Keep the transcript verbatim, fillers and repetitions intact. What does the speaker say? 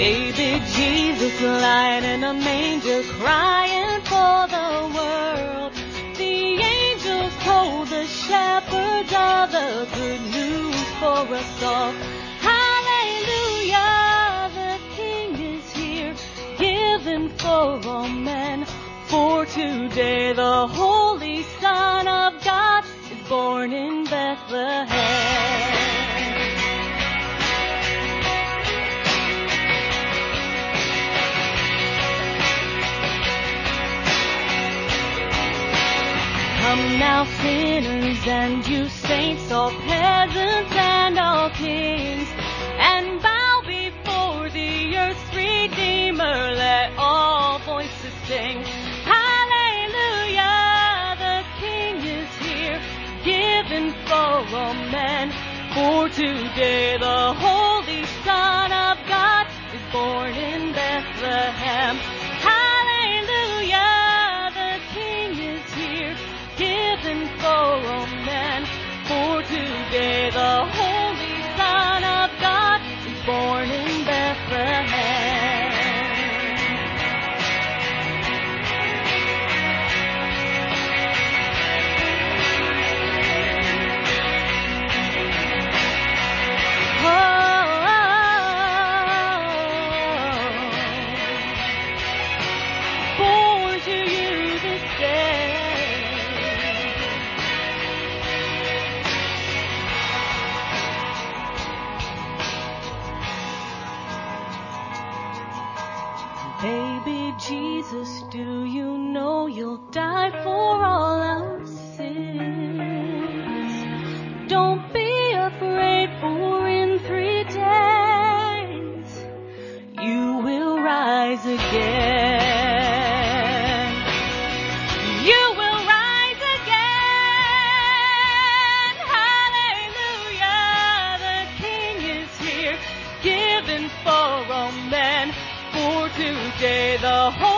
Baby Jesus lying in a manger, crying for the world. The angels told the shepherds all the good news for us all. Hallelujah, the King is here, given for all men. For today the Holy Son of God is born in Bethlehem. Come now, sinners, and you saints, all peasants and all kings, and bow before the earth's Redeemer. Let all voices sing. Hallelujah, the King is here, given for all men. For today the Holy Son of God is born in Bethlehem. Hallelujah, the King is here, given for all men. For today the Holy Son of God is born in Bethlehem. Oh, born to you this day. Baby Jesus, do you know you'll die for all our sins? Don't be afraid, for in three days you will rise again. You will rise again. Hallelujah, the King is here, given for all men. For today the whole